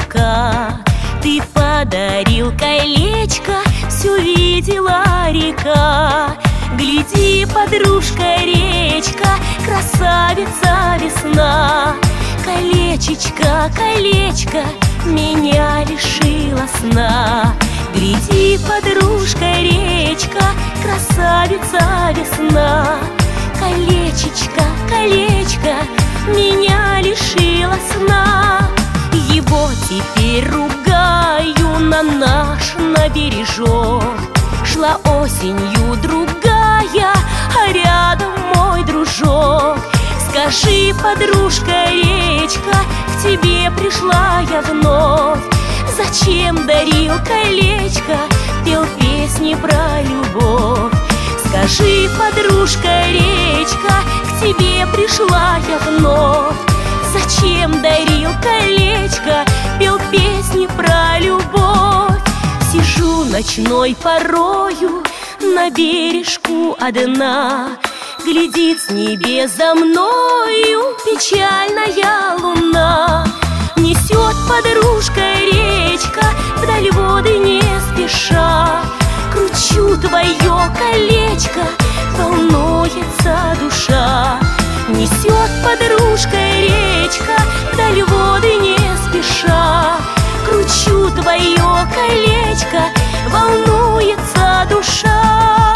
рука. Ты подарил колечко, все видела река. Гляди, подружка, речка, красавица весна. Колечечко, колечко, меня лишила сна. Гляди, подружка, речка, красавица весна. Колечечко, колечко, меня лишила сна. Его теперь ругаю на наш на бережок. Шла осенью другая, а рядом мой дружок. Скажи, подружка, речка, к тебе пришла я вновь. Зачем дарил колечко, пел песни про любовь? Скажи, подружка, речка, к тебе пришла я вновь. Зачем дарил колечко, пел песни про любовь? Сижу ночной порою на бережку одна. Глядит с небес за мною печальная луна. Несет подружка, речка, вдаль воды не спеша. Кручу твое колечко, волнуется душа. Несет подружка, речка, вдаль воды не спеша. Кручу твое колечко, волнуется душа.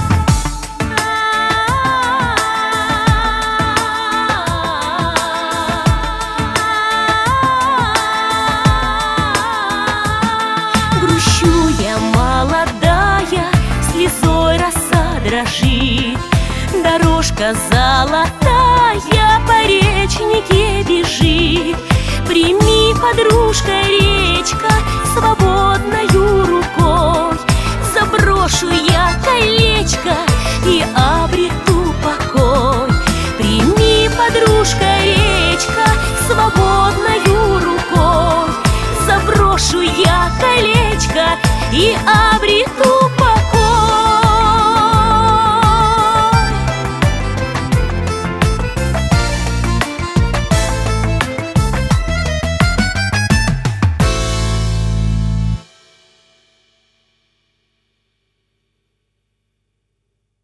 Грущу я молодая, слезой роса дрожит. Дорожка золотая по речнике бежит. Прими, подружка, речка, свободною рукой. Заброшу я колечко и обрету покой. Прими, подружка, речка, свободною рукой. Заброшу я колечко и обрету